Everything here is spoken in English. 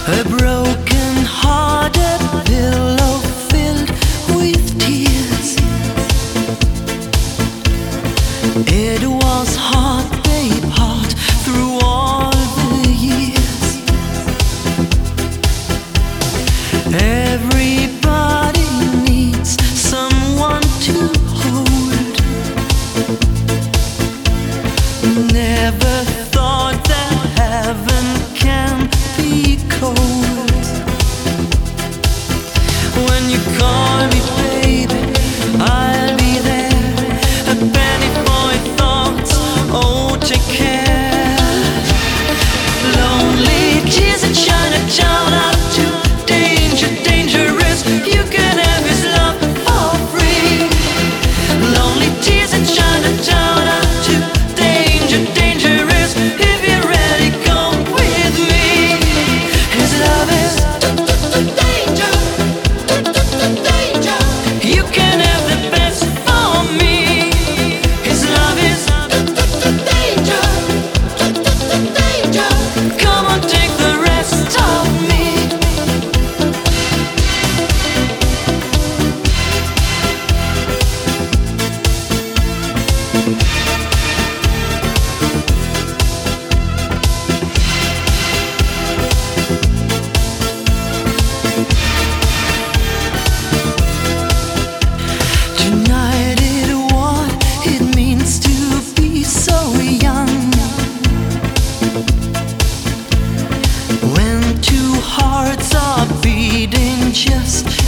A broken-hearted pillow filled with tears. It was hard, babe, hard through all the years. Everybody needs someone to hold. Never thought that heaven can be cold. When you call me, baby, I'll be there. A penny for your thoughts, oh, take care. Lonely tears in Chinatown are too dangerous. You can have his love for free. Lonely tears in Chinatown are too dangerous. If you're ready, go with me. His love is danger. You can have the best for me. His love is danger. Come on, take the rest of me. Tonight is what it means to be so young. When two hearts are beating just